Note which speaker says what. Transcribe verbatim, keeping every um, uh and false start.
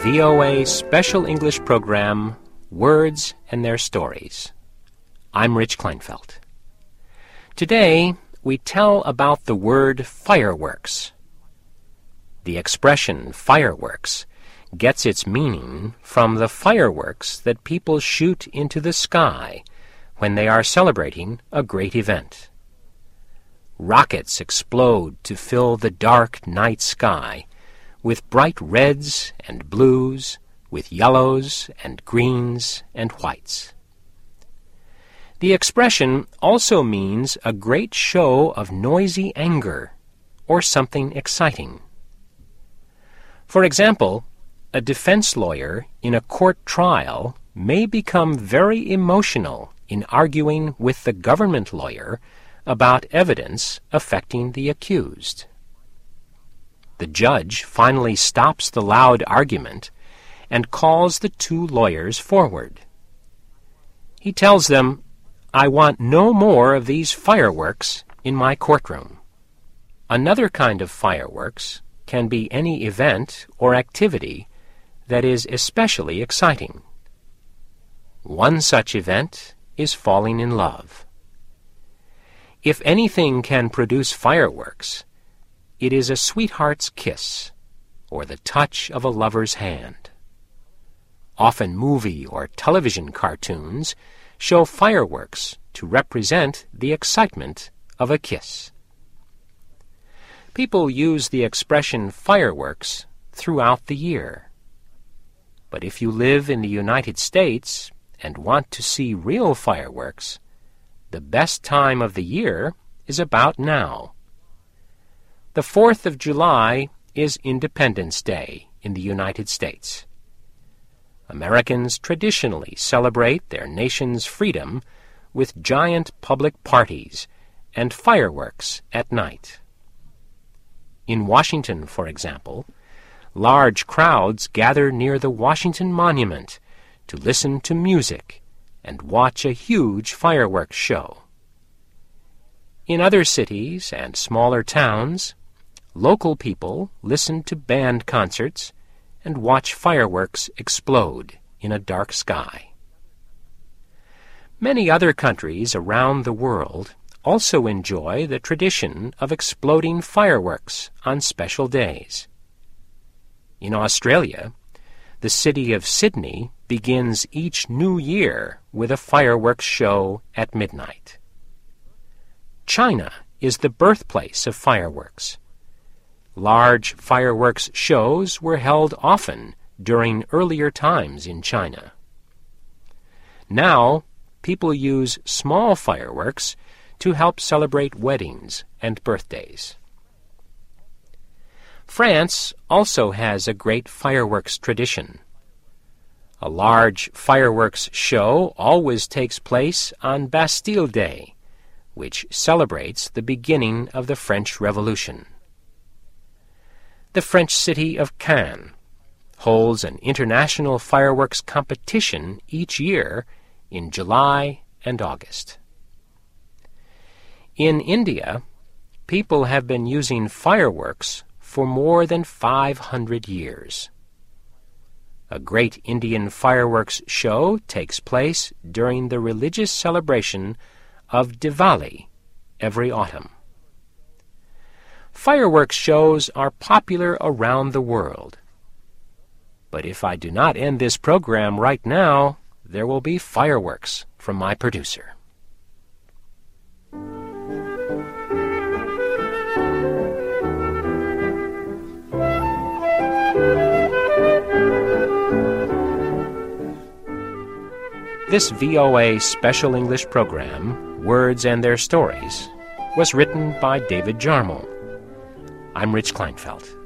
Speaker 1: V O A Special English Program, Words and Their Stories. I'm Rich Kleinfeld. Today, we tell about the word fireworks. The expression fireworks gets its meaning from the fireworks that people shoot into the sky when they are celebrating a great event. Rockets explode to fill the dark night sky with bright reds and blues, with yellows and greens and whites. The expression also means a great show of noisy anger or something exciting. For example, a defense lawyer in a court trial may become very emotional in arguing with the government lawyer about evidence affecting the accused. The judge finally stops the loud argument and calls the two lawyers forward. He tells them, "I want no more of these fireworks in my courtroom." Another kind of fireworks can be any event or activity that is especially exciting. One such event is falling in love. If anything can produce fireworks, it is a sweetheart's kiss or the touch of a lover's hand. Often movie or television cartoons show fireworks to represent the excitement of a kiss. People use the expression fireworks throughout the year. But if you live in the United States and want to see real fireworks, the best time of the year is about now. The fourth of July is Independence Day in the United States. Americans traditionally celebrate their nation's freedom with giant public parties and fireworks at night. In Washington, for example, large crowds gather near the Washington Monument to listen to music and watch a huge fireworks show. In other cities and smaller towns, local people listen to band concerts and watch fireworks explode in a dark sky. Many other countries around the world also enjoy the tradition of exploding fireworks on special days. In Australia, the city of Sydney begins each new year with a fireworks show at midnight. China is the birthplace of fireworks. Large fireworks shows were held often during earlier times in China. Now, people use small fireworks to help celebrate weddings and birthdays. France also has a great fireworks tradition. A large fireworks show always takes place on Bastille Day, which celebrates the beginning of the French Revolution. The French city of Cannes holds an international fireworks competition each year in July and August. In India, people have been using fireworks for more than five hundred years. A great Indian fireworks show takes place during the religious celebration of Diwali every autumn. Fireworks shows are popular around the world. But if I do not end this program right now, there will be fireworks from my producer. This V O A Special English Program, Words and Their Stories, was written by David Jarmel. I'm Rich Kleinfeld.